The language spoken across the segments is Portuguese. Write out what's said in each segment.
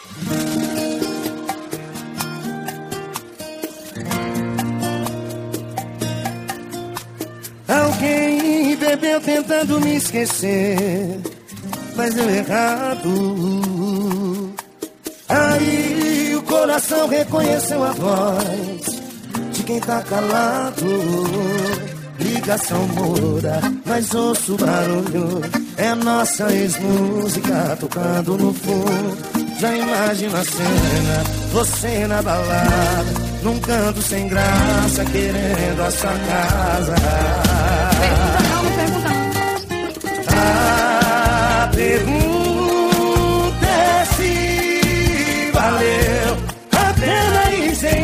Alguém bebeu tentando me esquecer, mas deu errado. Aí o coração reconheceu a voz de quem tá calado. Ligação muda, mas ouço o barulho. É a nossa ex-música tocando no fundo. Já imagino a cena, você na balada, num canto sem graça, querendo a sua casa. A pergunta é se valeu a pena ir sem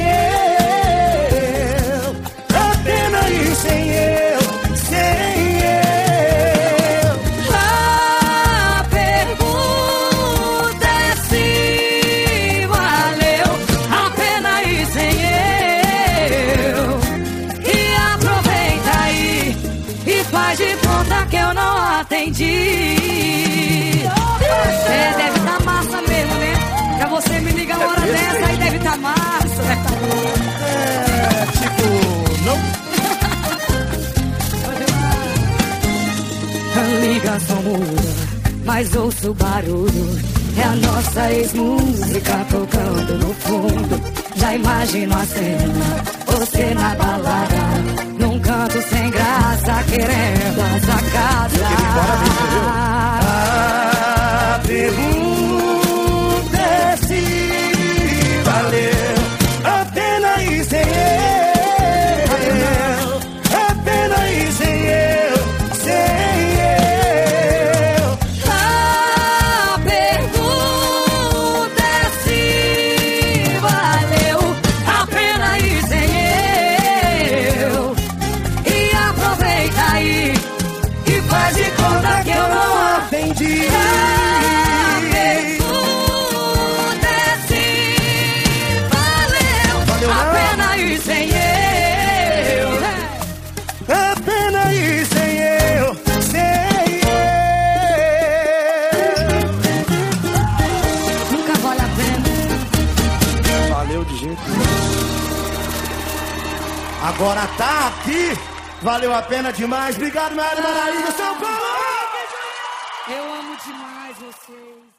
eu, a pena ir sem eu, sem eu. A pergunta é se valeu a pena ir sem eu. E aproveita aí e faz de conta que eu não atendi. É, deve tá massa mesmo, né? Pra você me ligar uma hora dessa aí deve tá massa, deve tá bom. É, tipo, não. A ligação muda, mas ouço o barulho. É a nossa ex-música tocando no fundo. Já imagino a cena, você na balada, num canto sem graça, querendo a sua casa. A pergunta é se valeu a pena ir sem eu, a pena ir sem eu, sem eu. A pergunta é se valeu a pena ir sem eu. E aproveita aí e faz de conta que eu não Atendi. A pergunta é se valeu a pena ir sem eu. A pena ir sem eu, sem eu. Nunca vale a pena. Valeu de jeito nenhum. Agora tá aqui, valeu a pena demais. Obrigado, Maria Maraíza, São Paulo. Eu amo demais vocês.